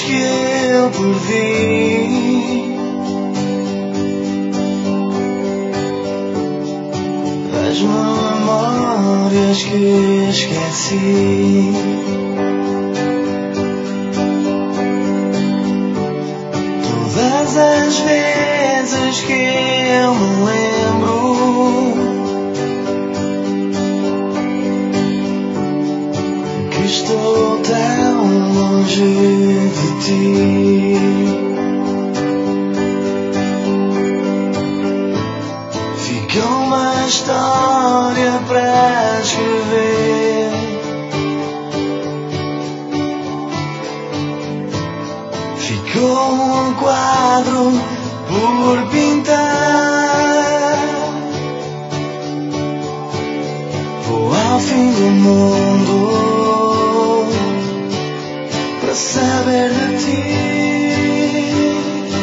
que eu perdi, as memórias que esqueci. Todas as vezes que eu me lembro que estou tão longe de ti, fica uma história para escrever, ficou um quadro por pintar. Vou ao fim do mundo para saber de ti,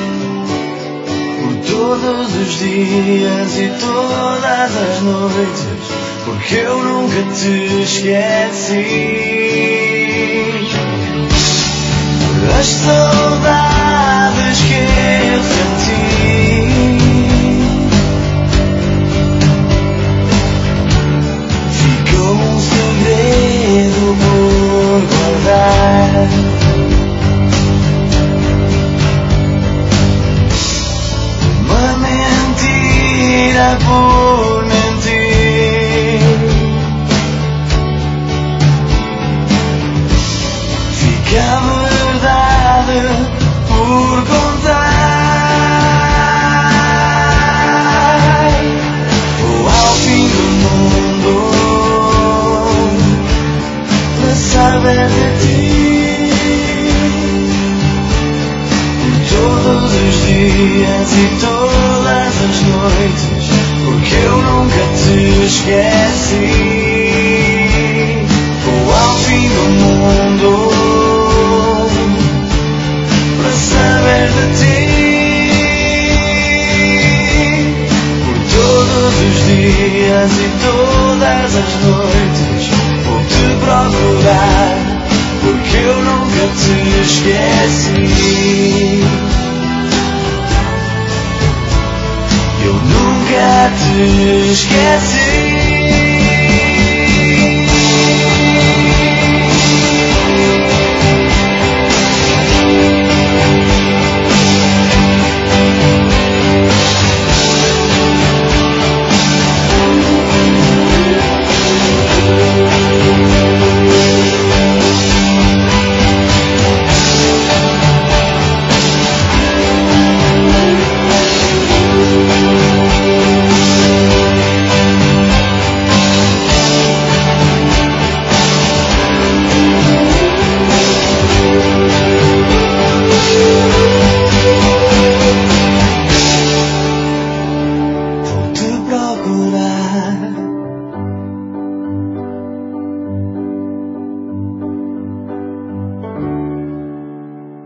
por todos os dias e todas as noites, porque eu nunca te esqueci. As saudades que eu senti, ficou um segredo por guardar. Uma mentira por mentir, fica a verdade por contar. Vou ao fim do mundo para saber de ti, todos os dias e todas as noites, porque eu nunca te esqueci. Vou ao fim do mundo para saber de ti, por todos os dias e todas as noites, vou te procurar, porque eu nunca te esqueci. Eu nunca te esqueci.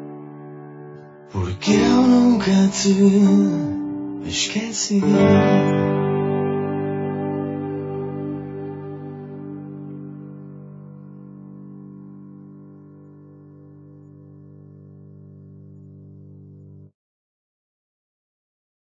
Porque eu nunca te esqueci.